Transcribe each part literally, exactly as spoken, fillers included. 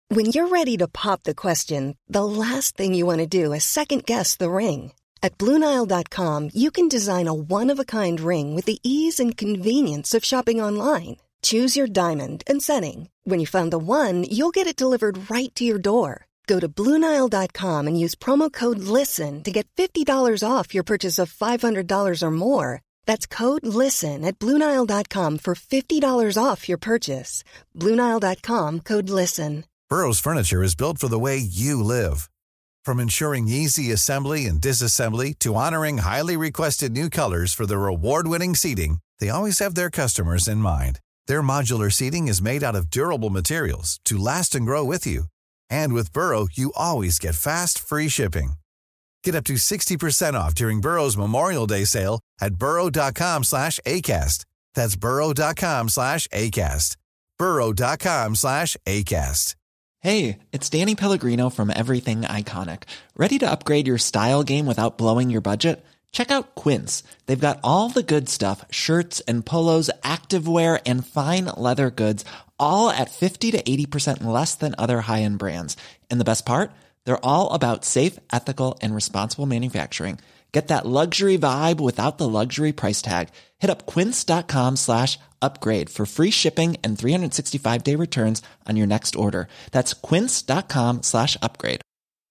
When you're ready to pop the question, the last thing you want to do is second-guess the ring. At Blue Nile dot com, you can design a one-of-a-kind ring with the ease and convenience of shopping online. Choose your diamond and setting. When you find the one, you'll get it delivered right to your door. Go to Blue Nile dot com and use promo code LISTEN to get fifty dollars off your purchase of five hundred dollars or more. That's code LISTEN at Blue Nile dot com for fifty dollars off your purchase. Blue Nile dot com, code LISTEN. Burrow's furniture is built for the way you live. From ensuring easy assembly and disassembly to honoring highly requested new colors for their award-winning seating, they always have their customers in mind. Their modular seating is made out of durable materials to last and grow with you. And with Burrow, you always get fast, free shipping. Get up to sixty percent off during Burrow's Memorial Day sale at burrow dot com slash ACAST. That's burrow dot com slash ACAST. burrow dot com slash ACAST. Hey, it's Danny Pellegrino from Everything Iconic. Ready to upgrade your style game without blowing your budget? Check out Quince. They've got all the good stuff, shirts and polos, activewear, and fine leather goods, all at fifty to eighty percent less than other high-end brands. And the best part? They're all about safe, ethical, and responsible manufacturing. Get that luxury vibe without the luxury price tag. Hit up quince dot com slash upgrade for free shipping and three sixty-five day returns on your next order. That's quince dot com slash upgrade.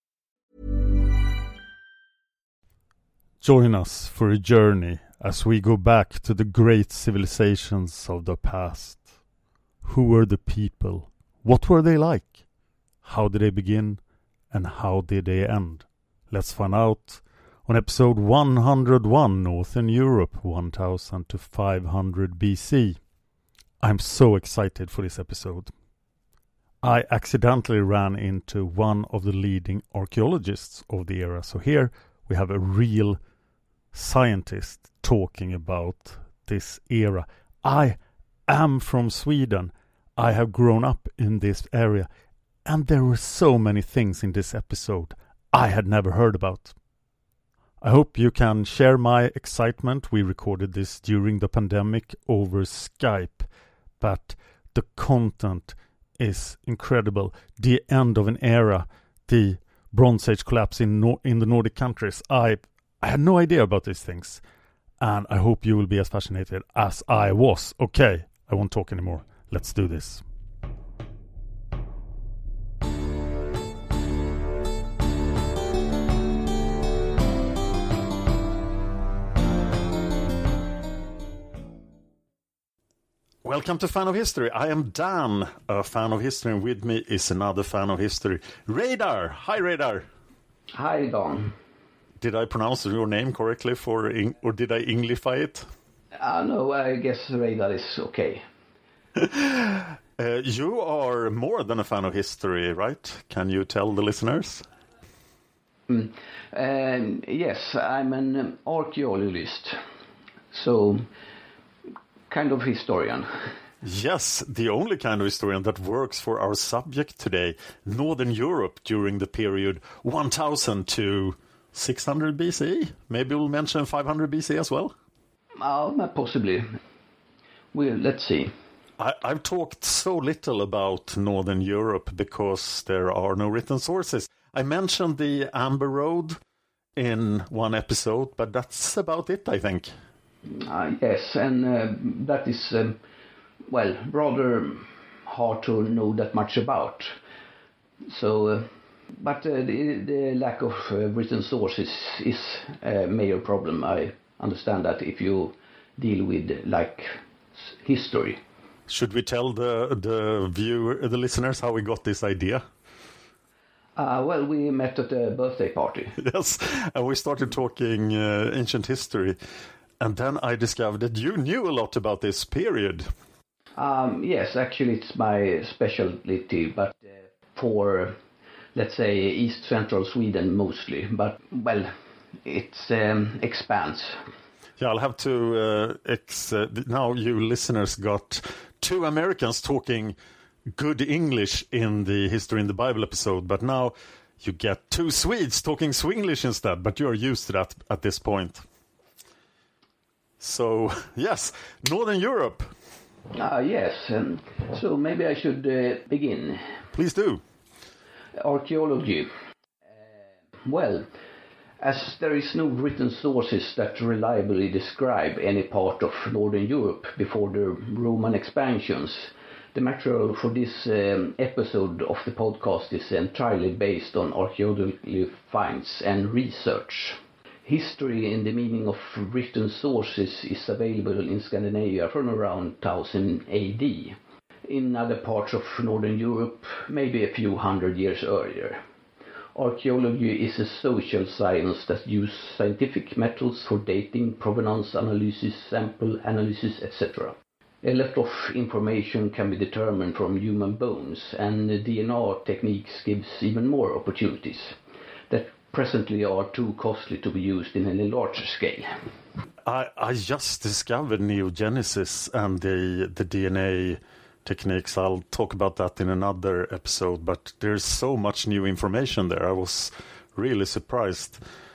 Join us for a journey as we go back to the great civilizations of the past. Who were the people? What were they like? How did they begin? And how did they end? Let's find out on episode one hundred one, Northern Europe, one thousand to five hundred B C. I'm so excited for this episode. I accidentally ran into one of the leading archaeologists of the era, so here we have a real scientist talking about this era. I am from Sweden. I have grown up in this area, and there were so many things in this episode I had never heard about. I hope you can share my excitement. We recorded this during the pandemic over Skype, but the content is incredible. The end of an era, the Bronze Age collapse in Nor- in the Nordic countries. I I had no idea about these things, and I hope you will be as fascinated as I was. Okay, I won't talk anymore. Let's do this. Welcome to Fan of History. I am Dan, a fan of history, and with me is another fan of history, Radar. Hi, Radar. Hi, Don. Did I pronounce your name correctly, for, or did I Englify it? Uh, no, I guess Radar is okay. uh, you are more than a fan of history, right? Can you tell the listeners? Mm. Um, yes, I'm an archaeologist, so kind of historian. Yes, the only kind of historian that works for our subject today, Northern Europe during the period one thousand to six hundred B C. Maybe we'll mention five hundred B C as well? Uh, possibly. Well, let's see. I, I've talked so little about Northern Europe because there are no written sources. I mentioned the Amber Road in one episode, but that's about it, I think. Uh, yes, and uh, that is, um, well, rather hard to know that much about. So, uh, but uh, the, the lack of uh, written sources is a major problem. I understand that if you deal with, like, history. Should we tell the the viewer, the listeners, how we got this idea? Uh, well, we met at a birthday party. Yes, and we started talking uh, ancient history. And then I discovered that you knew a lot about this period. Um, yes, actually it's my specialty, but uh, for, let's say, East Central Sweden mostly. But, well, it um, expands. Yeah, I'll have to... Uh, ex- uh, now you listeners got two Americans talking good English in the History in the Bible episode, but now you get two Swedes talking Swinglish instead, but you're used to that at this point. So, yes, Northern Europe. Ah, yes. Um, so maybe I should uh, begin. Please do. Archaeology. Uh, well, as there is no written sources that reliably describe any part of Northern Europe before the Roman expansions, the material for this um, episode of the podcast is entirely based on archaeological finds and research. History in the meaning of written sources is available in Scandinavia from around one thousand A D. In other parts of Northern Europe, maybe a few hundred years earlier. Archaeology is a social science that uses scientific methods for dating, provenance analysis, sample analysis, et cetera. A lot of information can be determined from human bones, and D N A techniques gives even more opportunities that presently are too costly to be used in any larger scale. I, I just discovered neogenesis and the, the D N A techniques. I'll talk about that in another episode, but there's so much new information there. I was really surprised.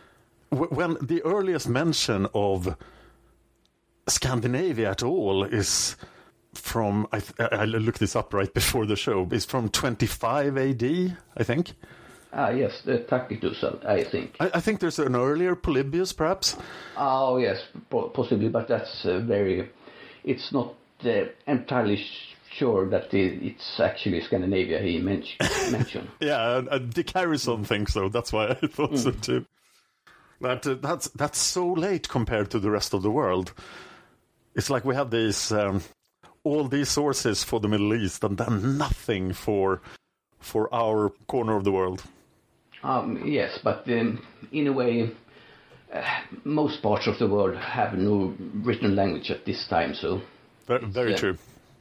When the earliest mention of Scandinavia at all is from, I, I looked this up right before the show, is from twenty-five A D, I think. Ah, yes, the Tacitus, I think. I, I think there's an earlier Polybius, perhaps. Oh, yes, possibly, but that's uh, very... It's not uh, entirely sure that it's actually Scandinavia he men- mentioned. Yeah, and, and Dick Harrison thinks so. That's why I thought mm. so too. But uh, that's that's so late compared to the rest of the world. It's like we have these um, all these sources for the Middle East, and then nothing for for our corner of the world. Um, yes, but um, in a way, uh, most parts of the world have no written language at this time. So very, very uh, true.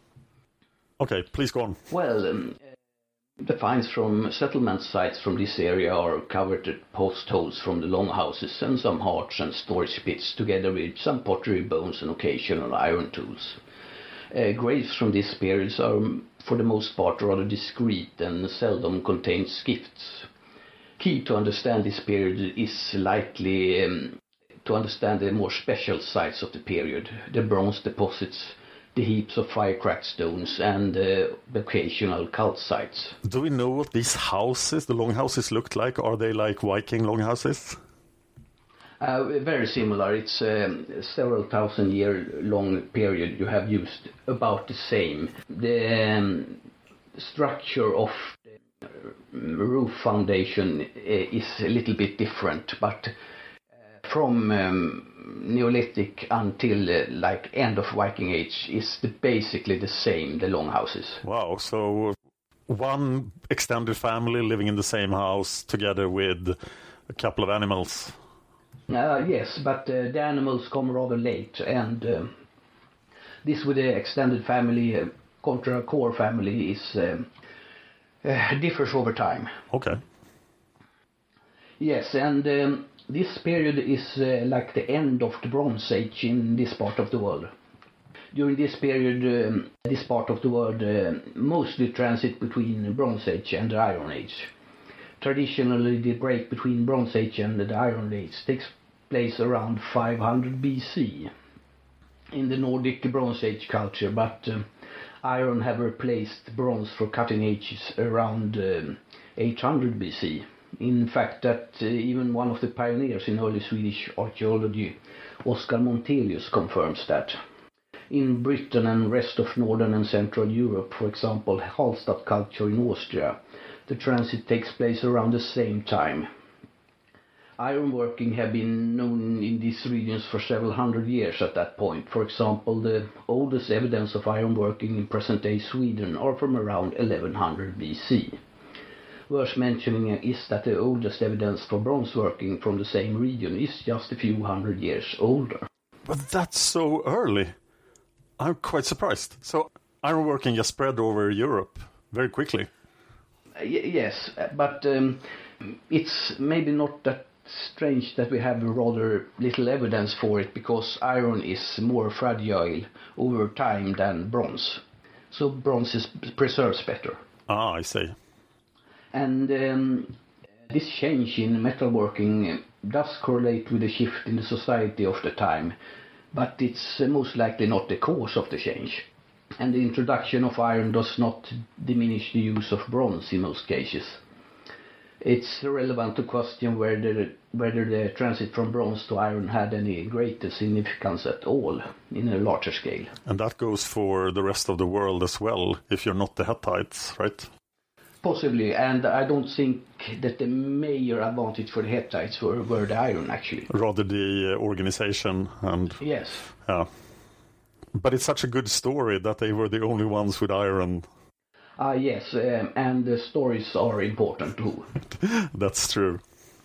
Okay, please go on. Well, um, the finds from settlement sites from this area are covered post holes from the longhouses and some hearts and storage pits, together with some pottery, bones and occasional iron tools. Uh, graves from this period are, for the most part, rather discreet and seldom contain gifts. Key to understand this period is likely um, to understand the more special sites of the period, the bronze deposits, the heaps of fire-cracked stones, and uh, the occasional cult sites. Do we know what these houses, the longhouses, looked like? Are they like Viking longhouses? Uh, very similar. It's a um, several thousand year long period. You have used about the same. The um, structure of the roof foundation is a little bit different, but uh, from um, Neolithic until uh, like end of Viking Age is the, basically the same, the longhouses. Wow, so one extended family living in the same house together with a couple of animals. Uh, yes, but uh, the animals come rather late, and uh, this with the extended family uh, contra core family is uh, uh, differs over time. Okay. Yes, and um, this period is uh, like the end of the Bronze Age in this part of the world. During this period, um, this part of the world uh, mostly transit between the Bronze Age and the Iron Age. Traditionally, the break between Bronze Age and the Iron Age takes place around five hundred B C in the Nordic Bronze Age culture, but um, iron have replaced bronze for cutting ages around um, eight hundred B C. In fact, that uh, even one of the pioneers in early Swedish archaeology, Oskar Montelius, confirms that. In Britain and rest of Northern and Central Europe, for example, Hallstatt culture in Austria, the transit takes place around the same time. Ironworking have been known in these regions for several hundred years at that point. For example, the oldest evidence of ironworking in present-day Sweden are from around eleven hundred B C. Worth mentioning is that the oldest evidence for bronze working from the same region is just a few hundred years older. But that's so early. I'm quite surprised. So ironworking just spread over Europe very quickly. Y- yes, but um, it's maybe not that strange that we have rather little evidence for it, because iron is more fragile over time than bronze. So bronze is preserves better. Ah, I see. And um, this change in metalworking does correlate with a shift in the society of the time, but it's most likely not the cause of the change. And the introduction of iron does not diminish the use of bronze in most cases. It's relevant to question whether, whether the transit from bronze to iron had any greater significance at all in a larger scale. And that goes for the rest of the world as well, if you're not the Hittites, right? Possibly, and I don't think that the major advantage for the Hittites were, were the iron, actually. Rather the uh, organization and... Yes. Yeah. But it's such a good story that they were the only ones with iron. Ah, uh, yes, um, and the stories are important too. That's true.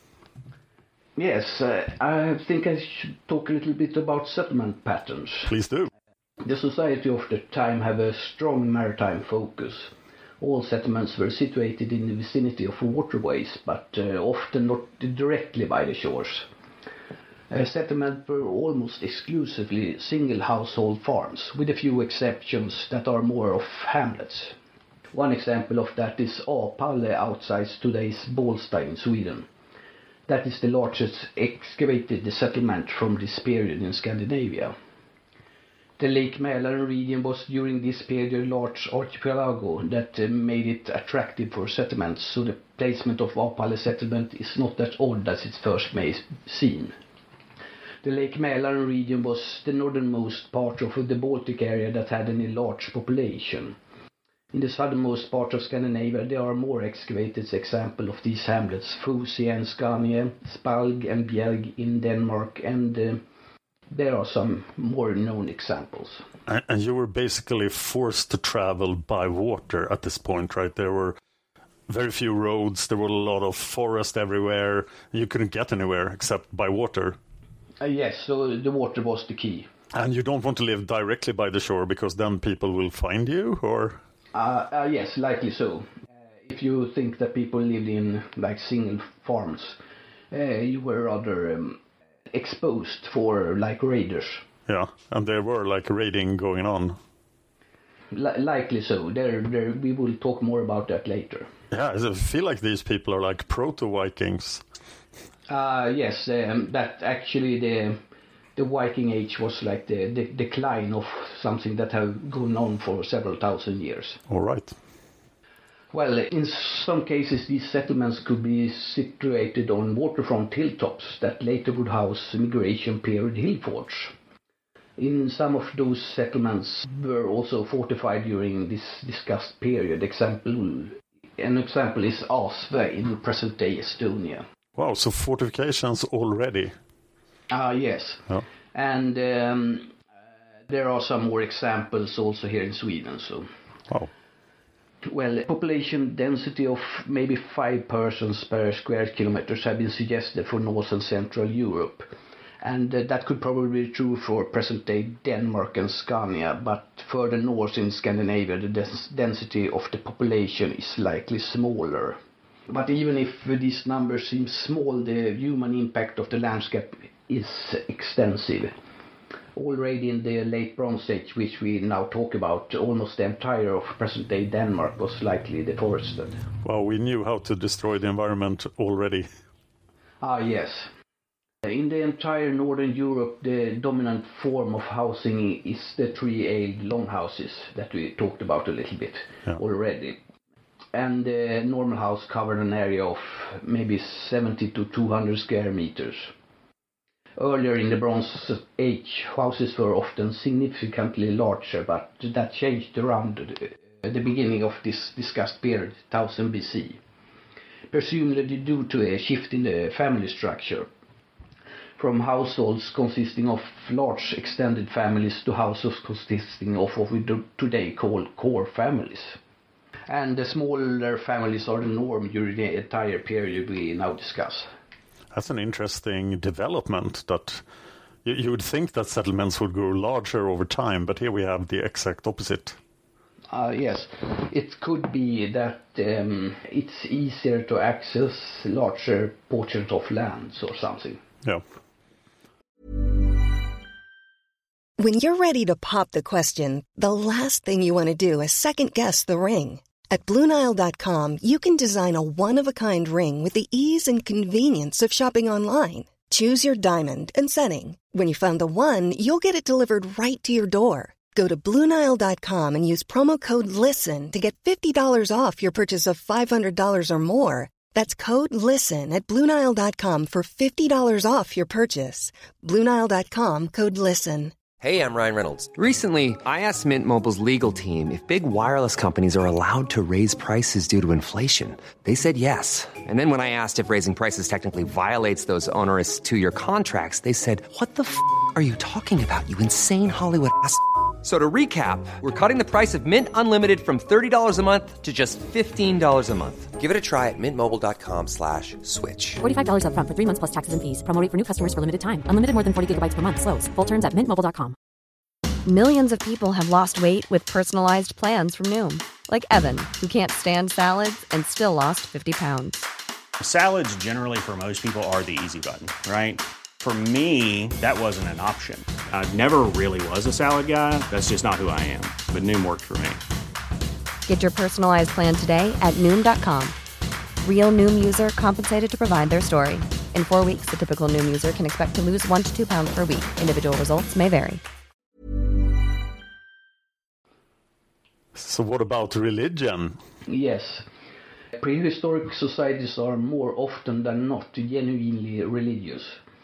Yes, uh, I think I should talk a little bit about settlement patterns. Please do. The society of the time have a strong maritime focus. All settlements were situated in the vicinity of waterways, but uh, often not directly by the shores. Uh, settlements were almost exclusively single household farms, with a few exceptions that are more of hamlets. One example of that is Apalle outside today's Bålsta in Sweden. That is the largest excavated settlement from this period in Scandinavia. The Lake Mälaren region was during this period a large archipelago that uh, made it attractive for settlements, so the placement of Apalle settlement is not that odd as it first may seem. The Lake Mälaren region was the northernmost part of the Baltic area that had any large population. In the southernmost part of Scandinavia there are more excavated examples of these hamlets, Fosie and Skanie, Spalg and Bjerg in Denmark, and uh, there are some more known examples. And, and you were basically forced to travel by water at this point, right? There were very few roads, there were a lot of forest everywhere, you couldn't get anywhere except by water. Uh, yes, so the water was the key. And you don't want to live directly by the shore because then people will find you, or...? Uh, uh, yes, likely so. Uh, if you think that people lived in like single farms, uh, you were rather um, exposed for like raiders. Yeah, and there were like raiding going on. L- likely so. There, there. We will talk more about that later. Yeah, I feel like these people are like proto-Vikings. Uh, yes, um, that actually the the Viking Age was like the, the decline of something that have gone on for several thousand years. All right. Well, in some cases these settlements could be situated on waterfront hilltops that later would house migration period hill forts. In some of those settlements were also fortified during this discussed period. Example, an example is Asve in present-day Estonia. Wow, so fortifications already. Ah, uh, yes. Oh. And um, uh, there are some more examples also here in Sweden. So, wow. Well, population density of maybe five persons per square kilometers have been suggested for North and Central Europe. And uh, that could probably be true for present-day Denmark and Scania, but further north in Scandinavia the dens- density of the population is likely smaller. But even if these numbers seem small, the human impact of the landscape is extensive. Already in the late Bronze Age, which we now talk about, almost the entire of present-day Denmark was likely deforested. Well, we knew how to destroy the environment already. Ah, yes. In the entire Northern Europe, the dominant form of housing is the three-aisle longhouses that we talked about a little bit yeah. already. And the normal house covered an area of maybe seventy to two hundred square meters. Earlier in the Bronze Age, houses were often significantly larger, but that changed around the beginning of this discussed period, one thousand B C. Presumably due to a shift in the family structure, from households consisting of large extended families to households consisting of what we do today call core families. And the smaller families are the norm during the entire period we now discuss. That's an interesting development that you, you would think that settlements would grow larger over time, but here we have the exact opposite. Uh, yes, it could be that um, it's easier to access larger portions of lands or something. Yeah. When you're ready to pop the question, the last thing you want to do is second-guess the ring. At Blue Nile dot com, you can design a one-of-a-kind ring with the ease and convenience of shopping online. Choose your diamond and setting. When you find the one, you'll get it delivered right to your door. Go to Blue Nile dot com and use promo code LISTEN to get fifty dollars off your purchase of five hundred dollars or more. That's code LISTEN at Blue Nile dot com for fifty dollars off your purchase. Blue Nile dot com, code LISTEN. Hey, I'm Ryan Reynolds. Recently, I asked Mint Mobile's legal team if big wireless companies are allowed to raise prices due to inflation. They said yes. And then when I asked if raising prices technically violates those onerous two-year contracts, they said, what the f*** are you talking about, you insane Hollywood ass f- So to recap, we're cutting the price of Mint Unlimited from thirty dollars a month to just fifteen dollars a month. Give it a try at mintmobile.com slash switch. forty-five dollars up front for three months plus taxes and fees. Promo rate for new customers for limited time. Unlimited more than forty gigabytes per month. Slows full terms at mint mobile dot com. Millions of people have lost weight with personalized plans from Noom. Like Evan, who can't stand salads and still lost fifty pounds. Salads generally for most people are the easy button, right? For me, that wasn't an option. I never really was a salad guy. That's just not who I am. But Noom worked for me. Get your personalized plan today at Noom dot com. Real Noom user compensated to provide their story. In four weeks, the typical Noom user can expect to lose one to two pounds per week. Individual results may vary. So what about religion? Yes. Prehistoric societies are more often than not genuinely religious.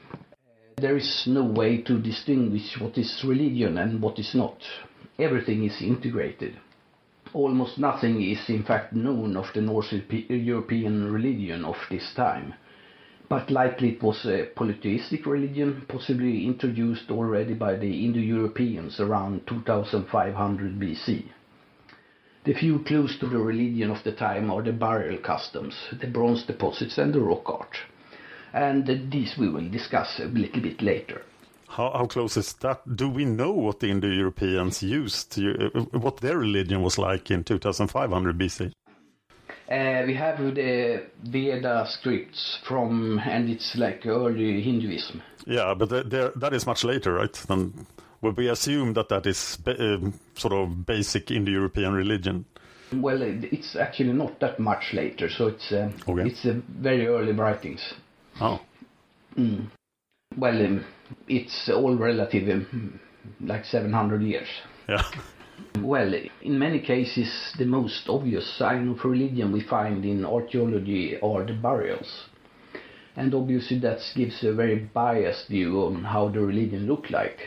There is no way to distinguish what is religion and what is not. Everything is integrated. Almost nothing is in fact known of the North European religion of this time. But likely it was a polytheistic religion, possibly introduced already by the Indo-Europeans around two thousand five hundred B C. The few clues to the religion of the time are the burial customs, the bronze deposits and the rock art. And these we will discuss a little bit later. How, how close is that? Do we know what the Indo-Europeans used, to, uh, what their religion was like in two thousand five hundred B C? Uh, we have the Veda scripts from, and it's like early Hinduism. Yeah, but they're, they're, that is much later, right? Than, well, we assume that that is uh, sort of basic Indo-European religion. Well, it's actually not that much later, so it's uh, okay. it's uh, very early writings. Oh. Mm. Well, um, it's all relative, um, like seven hundred years. Yeah. Well, in many cases, the most obvious sign of religion we find in archaeology are the burials. And obviously that gives a very biased view on how the religion looked like.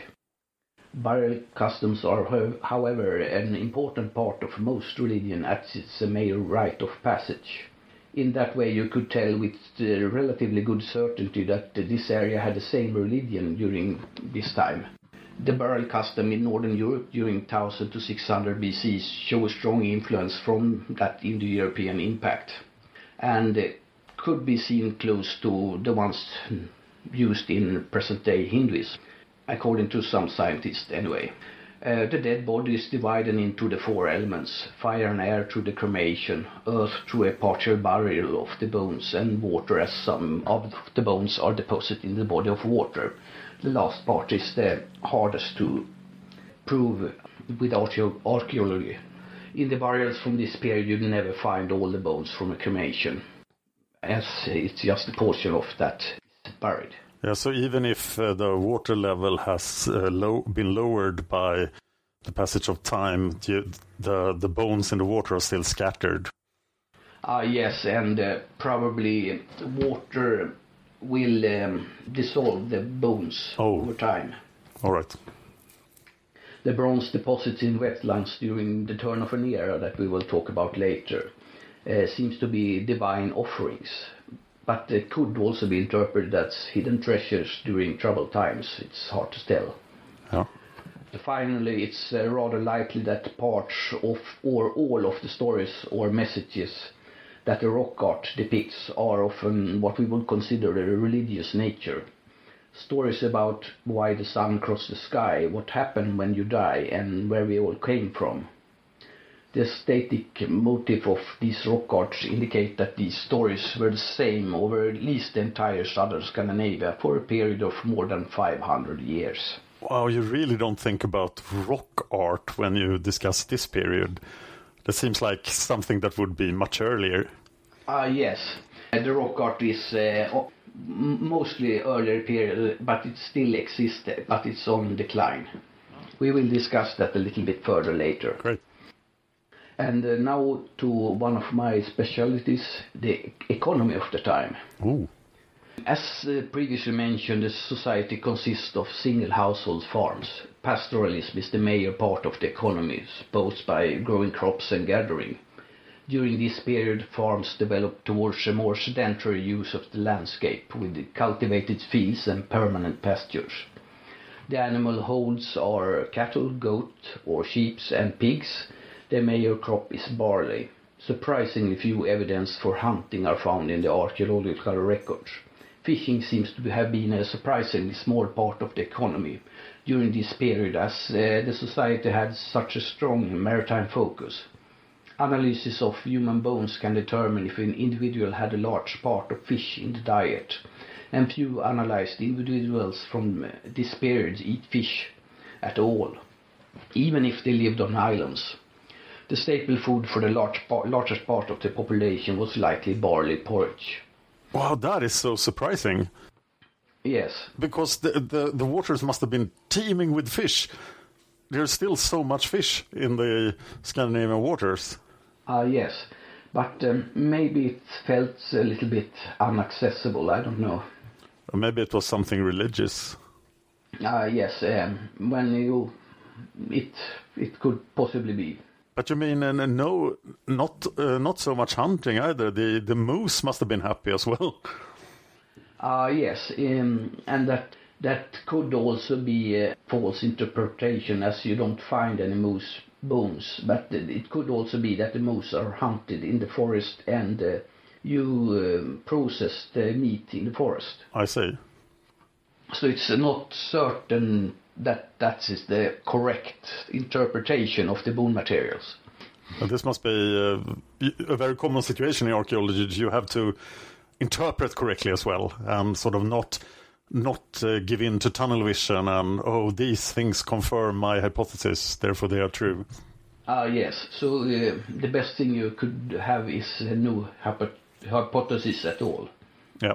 Burial customs are, however, an important part of most religion as it's a major rite of passage. In that way you could tell with uh, relatively good certainty that uh, this area had the same religion during this time. The burial custom in Northern Europe during one thousand to six hundred B C show a strong influence from that Indo-European impact, and uh, could be seen close to the ones used in present-day Hinduism, according to some scientists anyway. Uh, the dead body is divided into the four elements: fire and air through the cremation, earth through a partial burial of the bones, and water as some of the bones are deposited in the body of water. The last part is the hardest to prove with archaeology. In the burials from this period you never find all the bones from a cremation, as it's just a portion of that is buried. Yeah, so even if uh, the water level has uh, low, been lowered by the passage of time, you, the the bones in the water are still scattered. Ah, uh, yes, and uh, probably water will um, dissolve the bones oh. over time. All right. The bronze deposits in wetlands during the turn of an era that we will talk about later uh, seems to be divine offerings, but it could also be interpreted as hidden treasures during troubled times. It's hard to tell. Yeah. Finally, it's uh, rather likely that parts of or all of the stories or messages that the rock art depicts are often what we would consider a religious nature. Stories about why the sun crossed the sky, what happened when you die, and where we all came from. The static motif of these rock arts indicate that these stories were the same over at least the entire southern Scandinavia for a period of more than five hundred years. Wow, you really don't think about rock art when you discuss this period. That seems like something that would be much earlier. Ah, uh, yes. The rock art is uh, mostly earlier period, but it still exists, but it's on decline. We will discuss that a little bit further later. Great. And uh, now to one of my specialties, the economy of the time. Ooh. As uh, previously mentioned, the society consists of single household farms. Pastoralism is the major part of the economy, supposed by growing crops and gathering. During this period, farms developed towards a more sedentary use of the landscape, with cultivated fields and permanent pastures. The animal holds are cattle, goat or sheep and pigs. The major crop is barley. Surprisingly few evidence for hunting are found in the archaeological records. Fishing seems to have been a surprisingly small part of the economy during this period, as uh, the society had such a strong maritime focus. Analysis of human bones can determine if an individual had a large part of fish in the diet, and few analyzed individuals from uh, this period eat fish at all, even if they lived on islands. The staple food for the large par- largest part of the population was likely barley porridge. Wow, that is so surprising. Yes. Because the, the, the waters must have been teeming with fish. There's still so much fish in the Scandinavian waters. Ah, uh, yes. But um, maybe it felt a little bit inaccessible, I don't know. Or maybe it was something religious. Ah, uh, yes. Um, when you... It, it could possibly be. But you mean, uh, no, not uh, not so much hunting either. The the moose must have been happy as well. Ah, uh, yes, um, and that that could also be a false interpretation, as you don't find any moose bones. But it could also be that the moose are hunted in the forest, and uh, you uh, process the meat in the forest. I see. So it's not certain that that is the correct interpretation of the bone materials. And this must be uh, a very common situation in archaeology. You have to interpret correctly as well, and sort of not not uh, give in to tunnel vision and, oh, these things confirm my hypothesis, therefore they are true. Ah, uh, yes. So uh, the best thing you could have is no hypo- hypothesis at all. Yeah.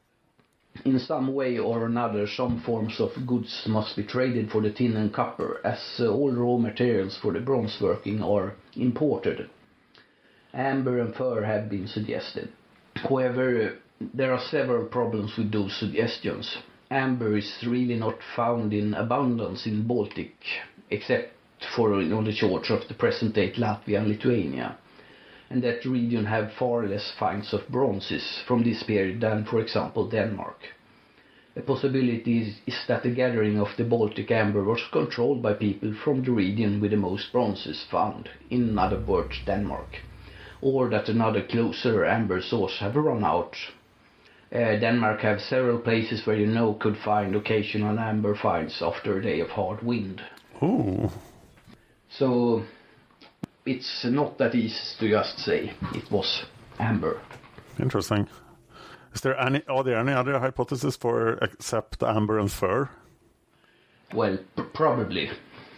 In some way or another, some forms of goods must be traded for the tin and copper, as uh, all raw materials for the bronze working are imported. Amber and fur have been suggested. However, uh, there are several problems with those suggestions. Amber is really not found in abundance in Baltic, except for on the shores of the present-day Latvia and Lithuania, and that region have far less finds of bronzes from this period than, for example, Denmark. A possibility is, is that the gathering of the Baltic amber was controlled by people from the region with the most bronzes found, in other words, Denmark, or that another closer amber source have run out. Uh, Denmark have several places where you know could find occasional amber finds after a day of hard wind. Ooh. So it's not that easy to just say it was amber. Interesting. Is there any? Are there any other hypotheses for except amber and fur? Well, p- probably.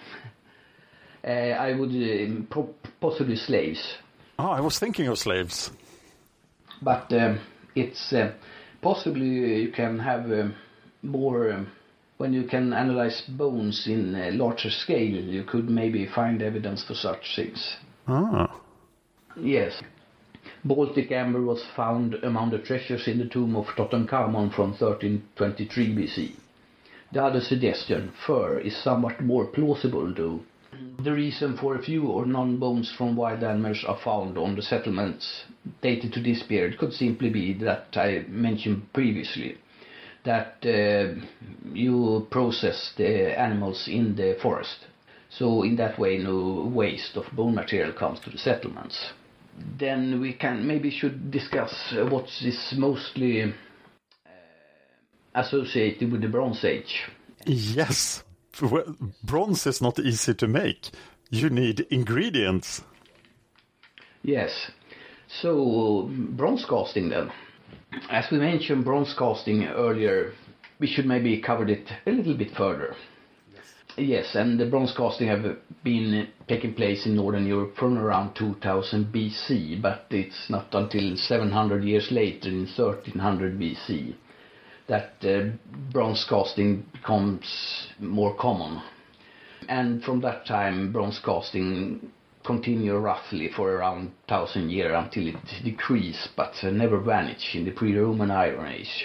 Uh, I would uh, pro- possibly slaves. Oh, I was thinking of slaves. But um, it's uh, possibly you can have uh, more. Um, when you can analyze bones in a larger scale, you could maybe find evidence for such things. Ah. Yes. Baltic amber was found among the treasures in the tomb of Tutankhamun from thirteen twenty-three B C. The other suggestion, fur, is somewhat more plausible though. The reason for a few or none bones from wild animals are found on the settlements dated to this period could simply be that I mentioned previously, that uh, you process the animals in the forest. So in that way no waste of bone material comes to the settlements. Then we can maybe should discuss uh, what is mostly uh, associated with the Bronze Age. Yes. Well, bronze is not easy to make. You need ingredients. Yes. So, bronze casting then. As we mentioned bronze casting earlier, we should maybe cover it a little bit further. Yes, yes, and the bronze casting have been taking place in Northern Europe from around two thousand B C, but it's not until seven hundred years later, in thirteen hundred B C, that uh, bronze casting becomes more common. And from that time, bronze casting continue roughly for around one thousand years until it decreased, but uh, never vanished in the pre-Roman Iron Age.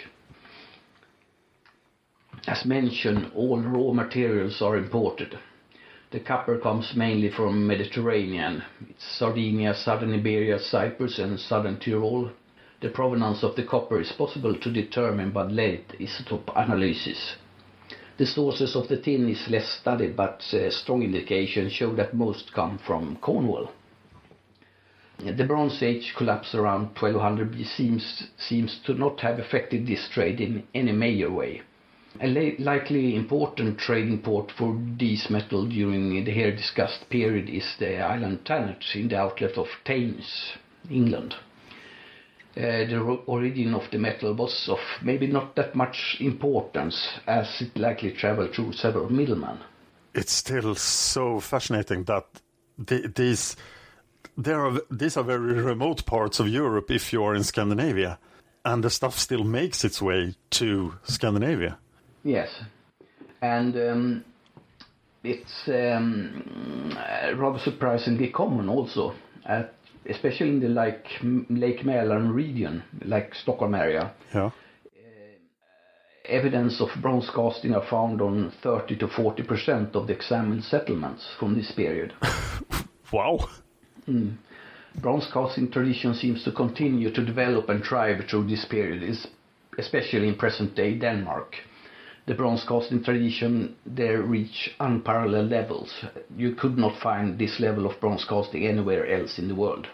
As mentioned, all raw materials are imported. The copper comes mainly from Mediterranean. It's Sardinia, southern Iberia, Cyprus and southern Tyrol. The provenance of the copper is possible to determine by late isotope analysis. The sources of the tin is less studied, but uh, strong indications show that most come from Cornwall. The Bronze Age collapse around twelve hundred B C seems, seems to not have affected this trade in any major way. A likely important trading port for these metals during the here discussed period is the island Thanet in the outlet of Thames, England. Uh, the origin of the metal was of maybe not that much importance, as it likely traveled through several middlemen. It's still so fascinating that the, these there are these are very remote parts of Europe if you are in Scandinavia, and the stuff still makes its way to Scandinavia. Yes, and um, it's um, rather surprisingly common also, at, especially in the like Lake Mälaren region, like Stockholm area. Yeah. Uh, evidence of bronze casting are found on thirty to forty percent of the examined settlements from this period. Wow. Mm. Bronze casting tradition seems to continue to develop and thrive through this period, especially in present-day Denmark. The bronze casting tradition there reached unparalleled levels. You could not find this level of bronze casting anywhere else in the world.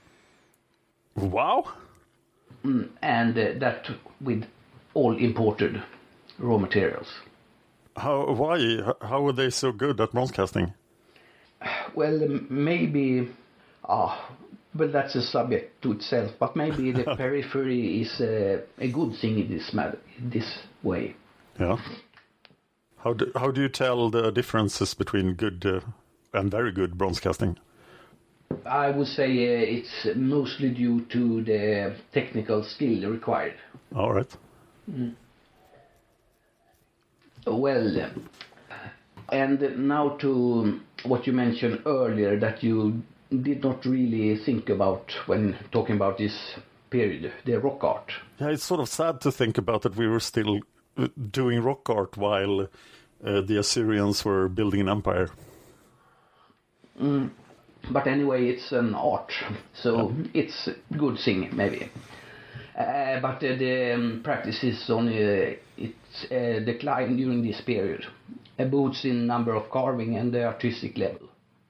Wow! Mm, and uh, that with all imported raw materials. How? Why? How were they so good at bronze casting? Well, maybe... Ah, well, that's a subject to itself. But maybe the periphery is uh, a good thing in this matter, this way. Yeah. How do, how do you tell the differences between good uh, and very good bronze casting? I would say uh, it's mostly due to the technical skill required. All right. Mm. Well, uh, and now to what you mentioned earlier that you did not really think about when talking about this period, the rock art. Yeah, it's sort of sad to think about that we were still doing rock art while uh, the Assyrians were building an empire. Mm. But anyway, it's an art, so yeah. It's a good thing, maybe. Uh, but uh, the um, practice is on uh, its uh, decline during this period, uh, both in number of carving and the artistic level.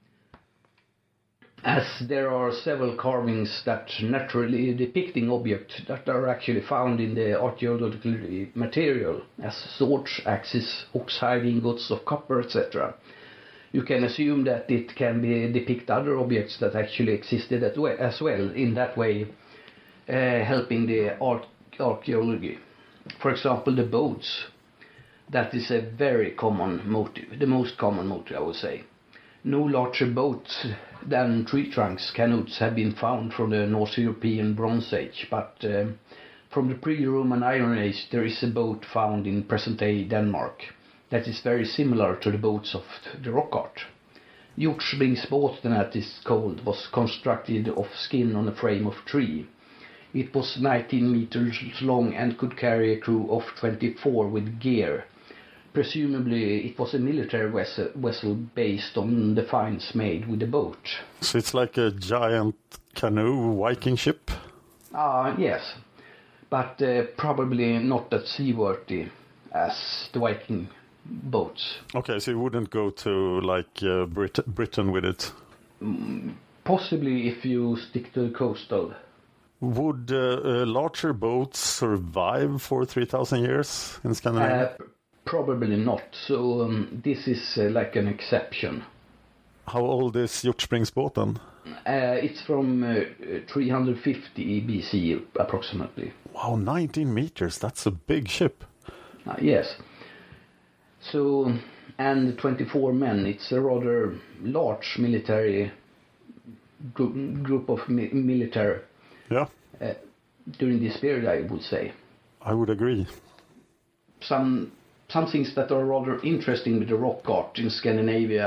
As there are several carvings that naturally depicting objects that are actually found in the archaeological material, as swords, axes, ox hide ingots of copper, et cetera. You can assume that it can be depict other objects that actually existed as well, in that way uh, helping the archaeology. For example, the boats. That is a very common motive, the most common motive, I would say. No larger boats than tree trunks canoes have been found from the North European Bronze Age, but uh, from the pre-Roman Iron Age there is a boat found in present-day Denmark that is very similar to the boats of the rock art. Hjortsbringsbåten, as it's called, was constructed of skin on a frame of tree. It was nineteen meters long and could carry a crew of twenty-four with gear. Presumably it was a military vessel, vessel based on the finds made with the boat. So it's like a giant canoe Viking ship? Ah, uh, yes. But uh, probably not that seaworthy as the Viking boats. Okay, so you wouldn't go to like uh, Brit- Britain with it? Mm, possibly if you stick to the coastal. Would uh, uh, larger boats survive for three thousand years in Scandinavia? Uh, Probably not, so um, this is uh, like an exception. How old is Hjortsbringsbåten? Uh, it's from uh, three hundred fifty B C approximately. Wow, nineteen meters, that's a big ship. Uh, yes. So, and twenty-four men, it's a rather large military group, group of mi- military. Yeah. Uh, during this period, I would say. I would agree. Some... Some things that are rather interesting with the rock art in Scandinavia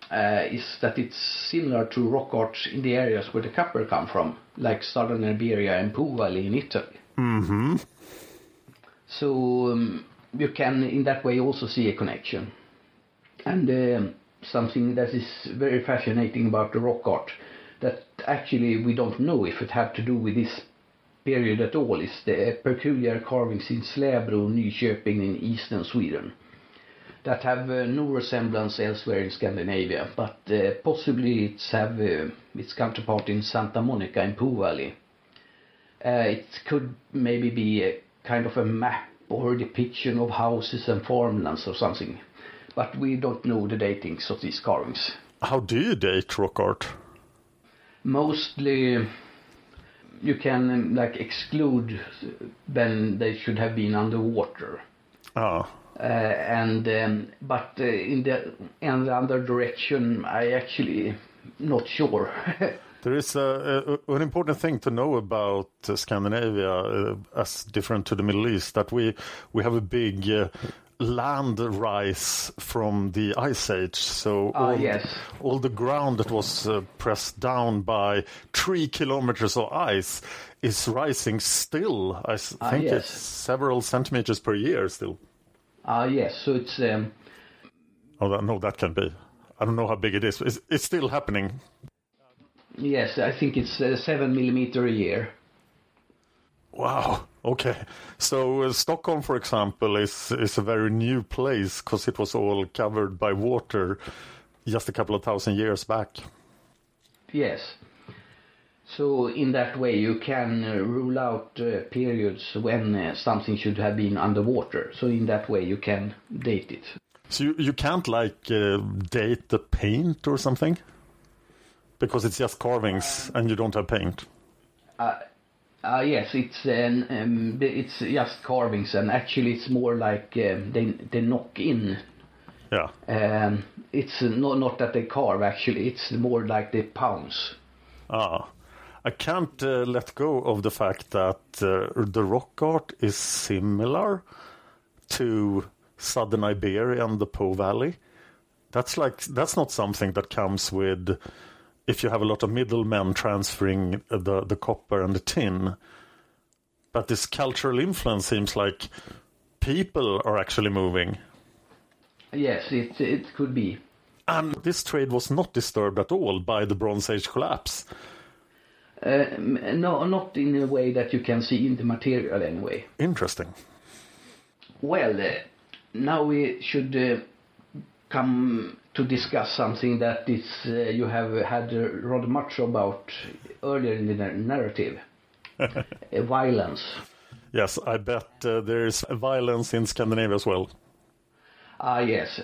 uh, is that it's similar to rock art in the areas where the copper come from, like southern Iberia and Po Valley in Italy. Mm-hmm. So um, you can in that way also see a connection. And um, something that is very fascinating about the rock art, that actually we don't know if it had to do with this period at all, is the peculiar carvings in Släbro, Nyköping in eastern Sweden that have uh, no resemblance elsewhere in Scandinavia, but uh, possibly it's have uh, its counterpart in Santa Monica in Po Valley. Uh, it could maybe be a kind of a map or a depiction of houses and farmlands or something, but we don't know the datings of these carvings. How do you date rock art? Mostly you can um, like exclude when they should have been underwater. Ah. Uh, and um, but uh, in the in the other direction, I actually not sure. There is a, a, an important thing to know about uh, Scandinavia, uh, as different to the Middle East, that we we have a big uh, land rise from the Ice Age. So Ah, all, yes. all the ground that was uh, pressed down by three kilometers of ice is rising still. I s- Ah, think yes. it's several centimeters per year still. Ah, yes. So it's um, Oh, that, no, that can be. I don't know how big it is. It's, it's still happening. yes. I think it's uh, seven millimeter a year. Wow. Okay. So uh, Stockholm, for example, is is a very new place because it was all covered by water just a couple of thousand years back. Yes. So in that way, you can uh, rule out uh, periods when uh, something should have been underwater. So in that way, you can date it. So you, you can't like uh, date the paint or something? Because it's just carvings and you don't have paint. Uh, uh, yes, it's an, um, it's just carvings, and actually it's more like um, they they knock in. Yeah. Um, it's not not that they carve. Actually, it's more like they pounce. Ah. I can't uh, let go of the fact that uh, the rock art is similar to southern Iberia and the Po Valley. That's like that's not something that comes with if you have a lot of middlemen transferring the, the copper and the tin. But this cultural influence seems like people are actually moving. Yes, it it could be. And this trade was not disturbed at all by the Bronze Age collapse. Uh, no, not in a way that you can see in the material anyway. Interesting. Well, uh, now we should uh, come to discuss something that is uh, you have had uh, rather much about earlier in the narrative. uh, violence. Yes, I bet uh, there is violence in Scandinavia as well. Ah, yes.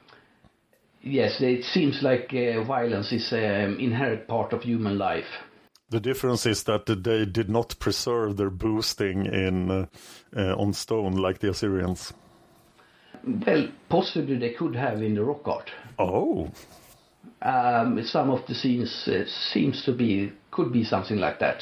Yes, it seems like uh, violence is an inherent part of human life. The difference is that they did not preserve their boosting in uh, uh, on stone like the Assyrians. Well, possibly they could have in the rock art. Oh. Um, some of the scenes uh, seems to be, could be something like that.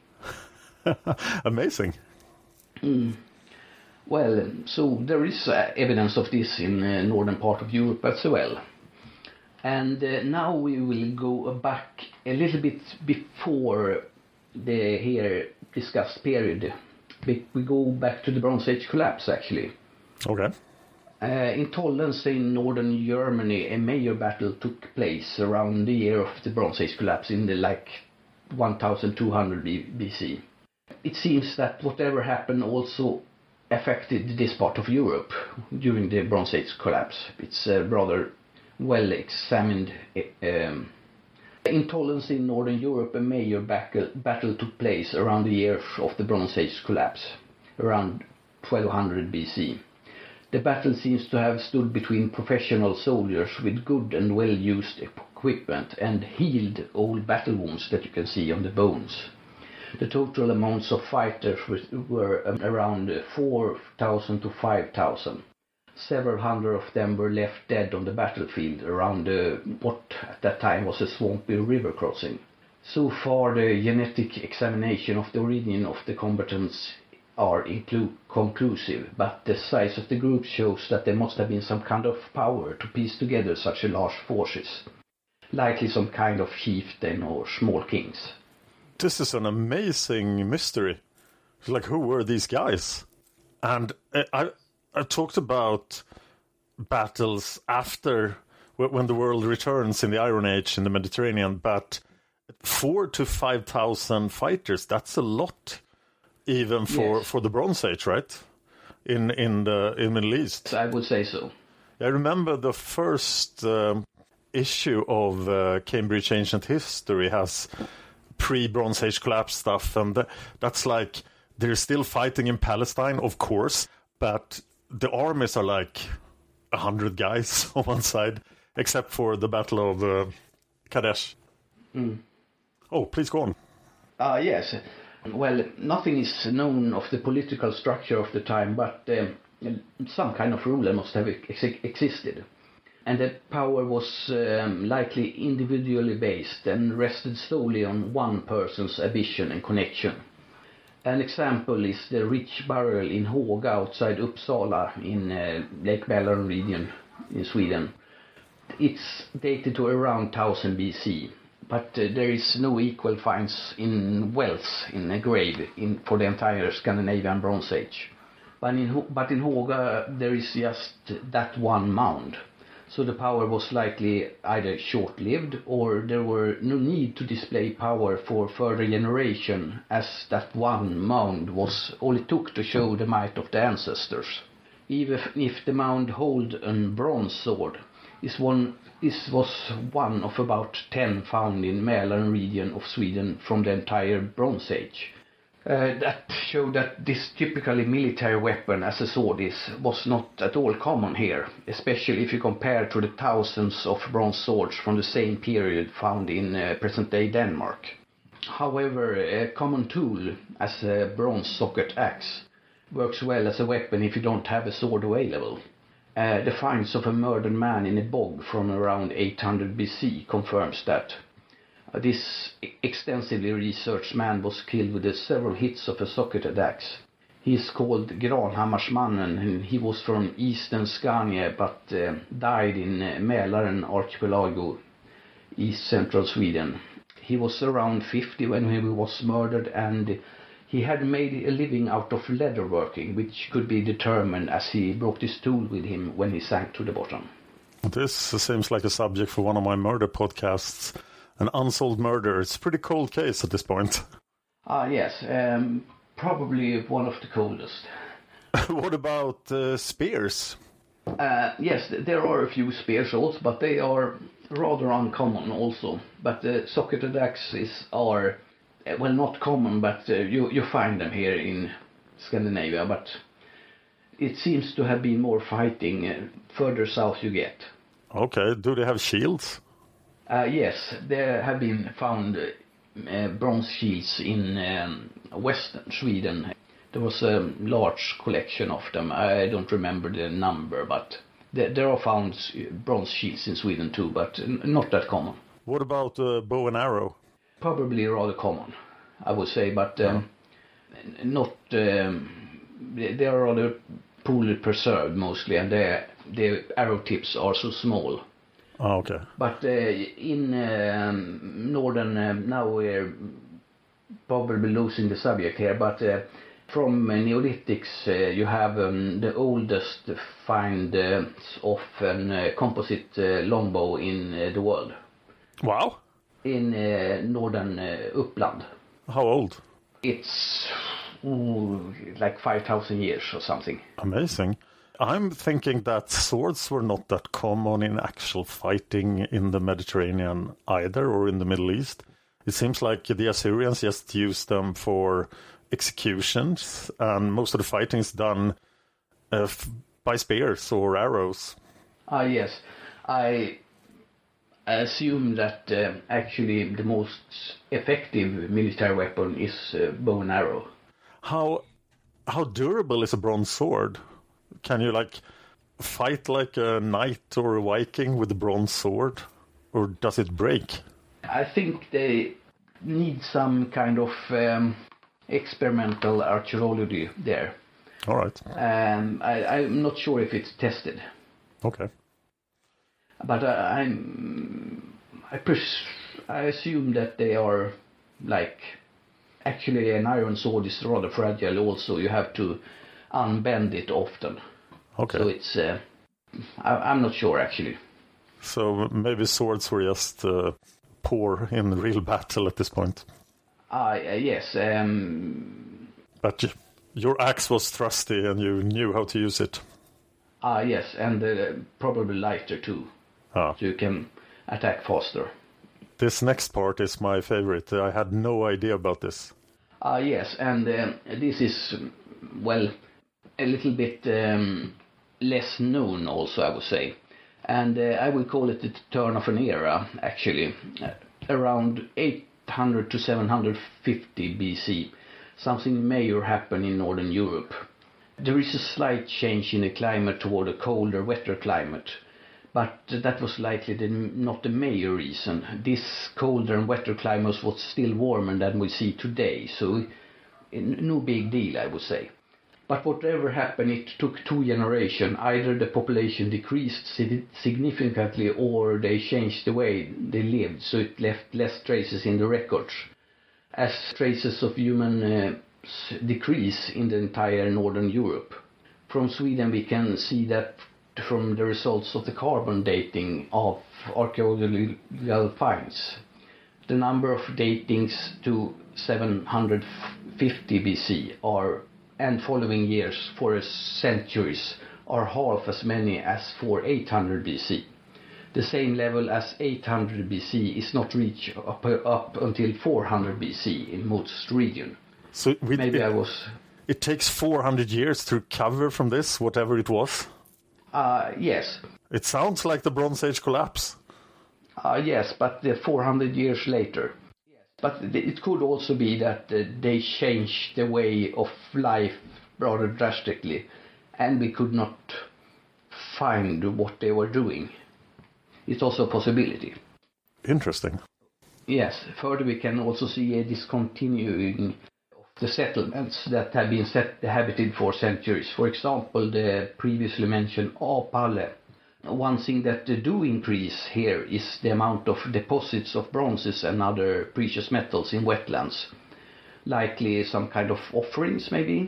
Amazing. Mm. Well, so there is uh, evidence of this in the uh, northern part of Europe as well. And uh, now we will go back a little bit before the here discussed period. We go back to the Bronze Age collapse, actually. Okay. Uh, in Tollens in northern Germany, a major battle took place around the year of the Bronze Age collapse in the like twelve hundred B C. It seems that whatever happened also affected this part of Europe during the Bronze Age collapse. It's uh, rather well examined. Um, in Tollens in northern Europe, a major battle, battle took place around the year of the Bronze Age collapse, around twelve hundred B C. The battle seems to have stood between professional soldiers with good and well-used equipment and healed old battle wounds that you can see on the bones. The total amounts of fighters were around four thousand to five thousand. Several hundred of them were left dead on the battlefield around uh, what at that time was a swampy river crossing. So far, the genetic examination of the origin of the combatants are inclu- conclusive, but the size of the group shows that there must have been some kind of power to piece together such a large forces. likely some kind of chieftain or small kings. This is an amazing mystery. Like, who were these guys? And I, I talked about battles after, when the world returns in the Iron Age in the Mediterranean, but four to five thousand fighters, that's a lot, even for, yes. for the Bronze Age, right? In in the in Middle East. I would say so. I remember the first um, issue of uh, Cambridge Ancient History has pre-Bronze Age collapse stuff, and th- that's like, they're still fighting in Palestine, of course, but the armies are like a hundred guys on one side, except for the Battle of uh, Kadesh. Mm. Oh, please go on. Ah, uh, yes. Well, nothing is known of the political structure of the time, but um, some kind of ruler must have ex- existed. And the power was um, likely individually based and rested solely on one person's ambition and connection. An example is the rich burial in Håga outside Uppsala in uh, Lake Mälaren region in Sweden. It's dated to around one thousand B C, but uh, there is no equal finds in Wales in a grave in, for the entire Scandinavian Bronze Age. But in, but in Håga there is just that one mound. So the power was likely either short-lived, or there were no need to display power for further generation, as that one mound was all it took to show the might of the ancestors. Even if the mound hold a bronze sword, this one this was one of about ten found in Mälaren region of Sweden from the entire Bronze Age. Uh, that showed that this typically military weapon as a sword is was not at all common here, especially if you compare to the thousands of bronze swords from the same period found in uh, present-day Denmark. However, a common tool as a bronze socket axe works well as a weapon if you don't have a sword available. Uh, the finds of a murdered man in a bog from around eight hundred B C confirms that. This extensively researched man was killed with several hits of a socketed axe. He is called Granhammarsmannen, and he was from eastern Scania but uh, died in uh, Mälaren archipelago, east central Sweden. He was around fifty when he was murdered, and he had made a living out of leatherworking, which could be determined as he brought his tool with him when he sank to the bottom. This seems like a subject for one of my murder podcasts. An unsolved murder. It's a pretty cold case at this point. Ah, yes. Um, probably one of the coldest. What about uh, spears? Uh, yes, there are a few spears also, but they are rather uncommon also. But the uh, socketed axes are, uh, well, not common, but uh, you, you find them here in Scandinavia. But it seems to have been more fighting uh, further south you get. Okay, do they have shields? Uh, yes, there have been found uh, bronze shields in um, western Sweden. There was a large collection of them. I don't remember the number, but there, there are found bronze shields in Sweden too, but not that common. What about uh, bow and arrow? Probably rather common, I would say, but um, yeah. not. Um, they are rather poorly preserved mostly, and the the arrow tips are so small. Oh, okay. But uh, in um, northern, uh, now we're probably losing the subject here, but uh, from uh, Neolithics uh, you have um, the oldest find uh, of a uh, composite uh, longbow in uh, the world. Wow. In uh, northern uh, Uppland. How old? It's ooh, like five thousand years or something. Amazing. I'm thinking that swords were not that common in actual fighting in the Mediterranean either, or in the Middle East. It seems like the Assyrians just used them for executions, and most of the fighting is done uh, f- by spears or arrows. Ah, yes. I assume that uh, actually the most effective military weapon is uh, bow and arrow. How how durable is a bronze sword? Can you, like, fight like a knight or a Viking with a bronze sword? Or does it break? I think they need some kind of um, experimental archaeology there. All right. Um, I, I'm not sure if it's tested. Okay. But uh, I'm I, pres- I assume that they are like, actually an iron sword is rather fragile also. You have to unbend it often. Okay. So it's, uh, I, I'm not sure actually. So maybe swords were just uh, poor in real battle at this point. Uh, yes. Um, but y- your axe was trusty and you knew how to use it. Ah, uh, yes, and uh, probably lighter too. Ah. So you can attack faster. This next part is my favorite. I had no idea about this. Ah, uh, yes, and uh, this is, well, a little bit um, less known also, I would say. And uh, I will call it the turn of an era, actually. Uh, around eight hundred to seven hundred fifty B C, something major happened in Northern Europe. There is a slight change in the climate toward a colder, wetter climate. But that was likely the, not the major reason. This colder and wetter climate was still warmer than we see today, so no big deal, I would say. But whatever happened, it took two generations. Either the population decreased significantly or they changed the way they lived, so it left less traces in the records. As traces of human uh, decrease in the entire Northern Europe. From Sweden we can see that from the results of the carbon dating of archaeological finds. The number of datings to seven hundred fifty B C are, and following years for centuries, are half as many as for eight hundred B C. The same level as eight hundred B C is not reached up, up until four hundred B C in most regions. So we, Maybe it, I was... It takes four hundred years to recover from this, whatever it was? Uh, yes. It sounds like the Bronze Age collapse. Uh, yes, but uh, four hundred years later. But it could also be that uh, they changed the way of life rather drastically, and we could not find what they were doing. It's also a possibility. Interesting. Yes, further we can also see a discontinuing of the settlements that have been set, habited for centuries. For example, the previously mentioned Apalle. One thing that do increase here is the amount of deposits of bronzes and other precious metals in wetlands. Likely some kind of offerings maybe.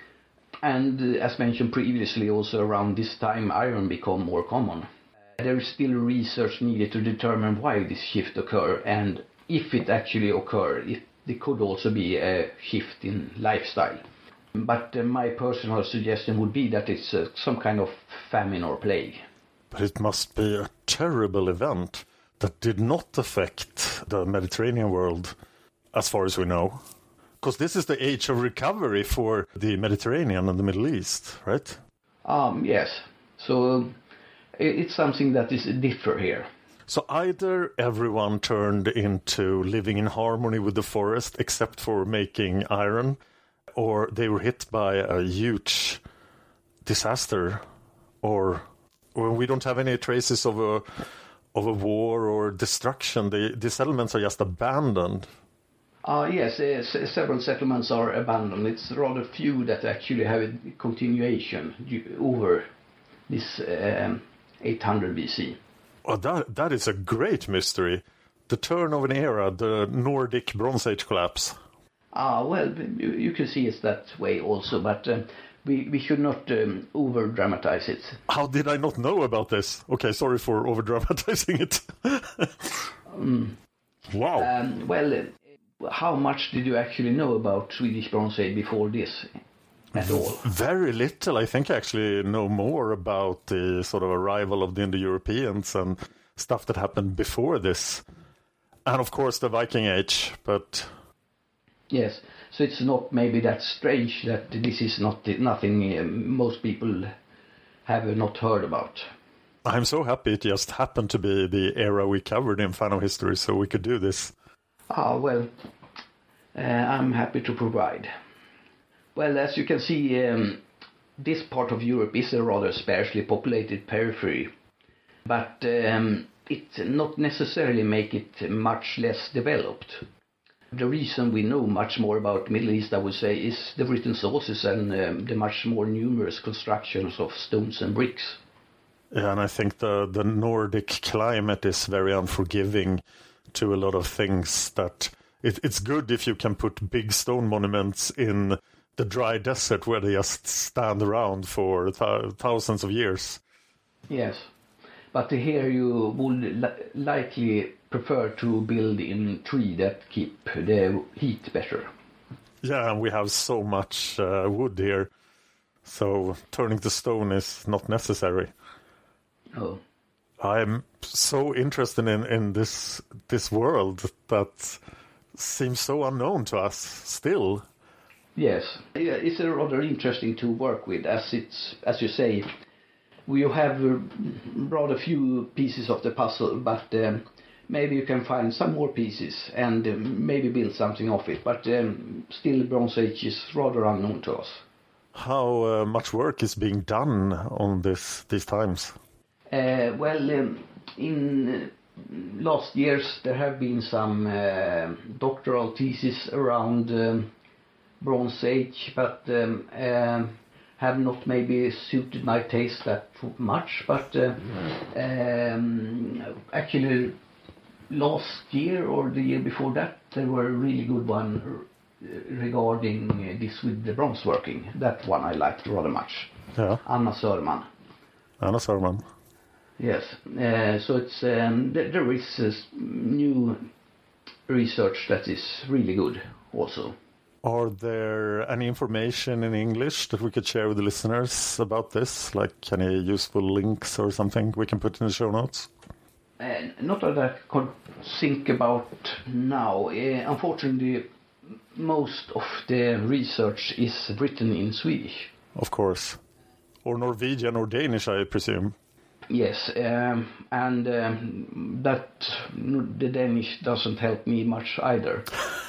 And as mentioned previously, also around this time iron became more common. There is still research needed to determine why this shift occurred, and if it actually occurred, if there could also be a shift in lifestyle. But uh, my personal suggestion would be that it's uh, some kind of famine or plague. But it must be a terrible event that did not affect the Mediterranean world, as far as we know. Because this is the age of recovery for the Mediterranean and the Middle East, right? Um, yes. So it's something that is differ here. So either everyone turned into living in harmony with the forest, except for making iron, or they were hit by a huge disaster, or... When we don't have any traces of a of a war or destruction, the, the settlements are just abandoned. Uh, yes, uh, s- several settlements are abandoned. It's rather few that actually have a continuation over this um, eight hundred B C. Oh, that that is a great mystery. The turn of an era, the Nordic Bronze Age collapse. Ah, well, you, you can see it that way also, but... Um, We we should not um, over-dramatize it. How did I not know about this? Okay, sorry for over-dramatizing it. um, wow. Um, well, uh, how much did you actually know about Swedish Bronze Age before this at all? Very little. I think I actually know more about the sort of arrival of the Indo-Europeans and stuff that happened before this. And of course the Viking Age, but... Yes, so it's not maybe that strange that this is not nothing uh, most people have not heard about. I'm so happy it just happened to be the era we covered in Fan of History, so we could do this. Ah, well, uh, I'm happy to provide. Well, as you can see, um, this part of Europe is a rather sparsely populated periphery, but um, it not necessarily make it much less developed. The reason we know much more about the Middle East, I would say, is the written sources and um, the much more numerous constructions of stones and bricks. Yeah, and I think the, the Nordic climate is very unforgiving to a lot of things. That it, it's good if you can put big stone monuments in the dry desert where they just stand around for th- thousands of years. Yes, but here you would li- likely prefer to build in tree that keep the heat better. Yeah, and we have so much uh, wood here, so turning to stone is not necessary. Oh. I'm so interested in, in this this world that seems so unknown to us still. Yes, it's a rather interesting to work with, as it's as you say, we have brought a few pieces of the puzzle, but um, maybe you can find some more pieces and um, maybe build something of it. But um, still, Bronze Age is rather unknown to us. How uh, much work is being done on this these times? Uh, well, um, in uh, last years there have been some uh, doctoral theses around um, Bronze Age, but um, uh, have not maybe suited my taste that much. But uh, um, actually, last year or the year before that, there were a really good one regarding uh, this with the bronze working. That one I liked rather much. Yeah. Anna Sörman. Anna Sörman. Yes, uh, so it's um, th- there is uh, new research that is really good also. Are there any information in English that we could share with the listeners about this? Like any useful links or something we can put in the show notes? Uh, not that I could think about now. Uh, unfortunately, most of the research is written in Swedish. Of course. Or Norwegian or Danish, I presume. Yes, um, and um, that the Danish doesn't help me much either.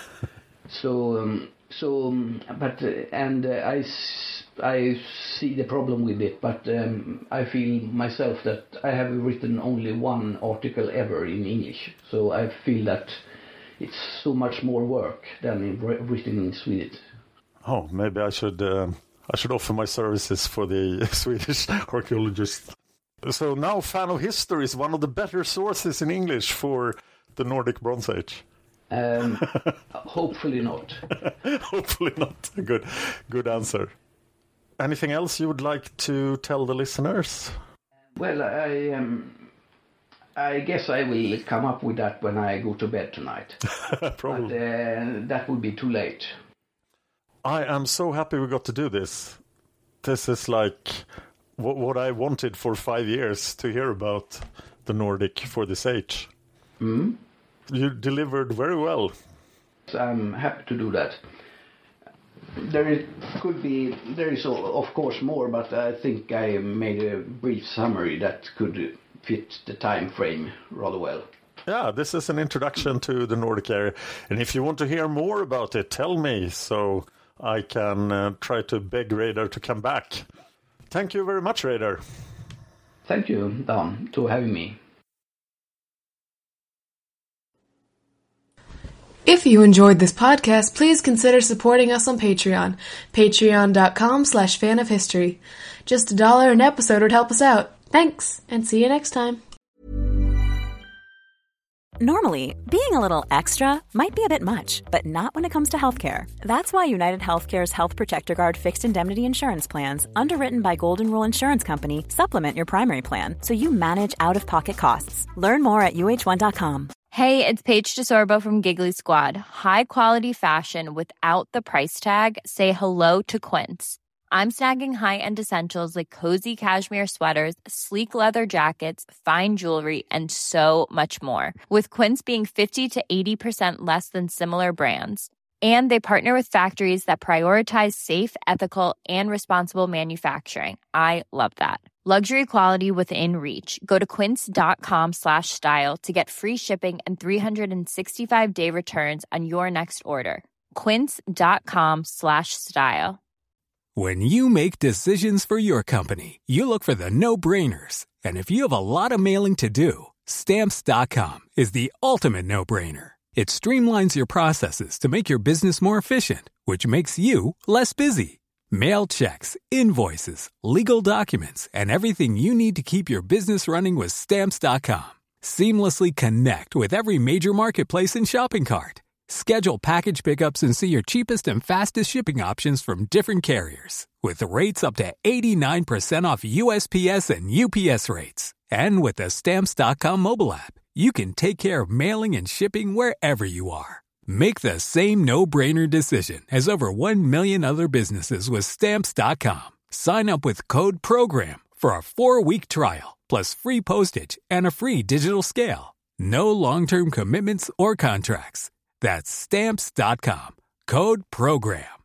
so, um, so, um, but uh, and uh, I, s- I see the problem with it. But um, I feel myself that I have written only one article ever in English. So I feel that it's so much more work than in, written in Swedish. Oh, maybe I should um, I should offer my services for the Swedish archaeologists. So now Fan of History is one of the better sources in English for the Nordic Bronze Age. Um, hopefully not. Hopefully not. Good, good answer. Anything else you would like to tell the listeners? Well, I um, I guess I will come up with that when I go to bed tonight. Probably. But uh, that would be too late. I am so happy we got to do this. This is like what, what I wanted for five years to hear about the Nordic for this age. Mm-hmm. You delivered very well. I'm happy to do that. There is, could be, there is of course more, but I think I made a brief summary that could fit the time frame rather well. Yeah, this is an introduction to the Nordic area. And if you want to hear more about it, tell me so I can uh, try to beg Radar to come back. Thank you very much, Radar. Thank you, Dan, for having me. If you enjoyed this podcast, please consider supporting us on Patreon. Patreon.com slash fan of history. Just a dollar an episode would help us out. Thanks, and see you next time. Normally, being a little extra might be a bit much, but not when it comes to healthcare. That's why United Healthcare's Health Protector Guard fixed indemnity insurance plans, underwritten by Golden Rule Insurance Company, supplement your primary plan so you manage out-of-pocket costs. Learn more at U H one dot com. Hey, it's Paige DeSorbo from Giggly Squad. High quality fashion without the price tag. Say hello to Quince. I'm snagging high-end essentials like cozy cashmere sweaters, sleek leather jackets, fine jewelry, and so much more. With Quince being fifty to eighty percent less than similar brands. And they partner with factories that prioritize safe, ethical, and responsible manufacturing. I love that. Luxury quality within reach. Go to quince.com slash style to get free shipping and three sixty-five day returns on your next order. Quince.com slash style. When you make decisions for your company, you look for the no-brainers. And if you have a lot of mailing to do, Stamps dot com is the ultimate no-brainer. It streamlines your processes to make your business more efficient, which makes you less busy. Mail checks, invoices, legal documents, and everything you need to keep your business running with Stamps dot com. Seamlessly connect with every major marketplace and shopping cart. Schedule package pickups and see your cheapest and fastest shipping options from different carriers, with rates up to eighty-nine percent off U S P S and U P S rates. And with the Stamps dot com mobile app, you can take care of mailing and shipping wherever you are. Make the same no-brainer decision as over one million other businesses with Stamps dot com. Sign up with code PROGRAM for a four-week trial, plus free postage and a free digital scale. No long-term commitments or contracts. That's Stamps dot com. Code PROGRAM.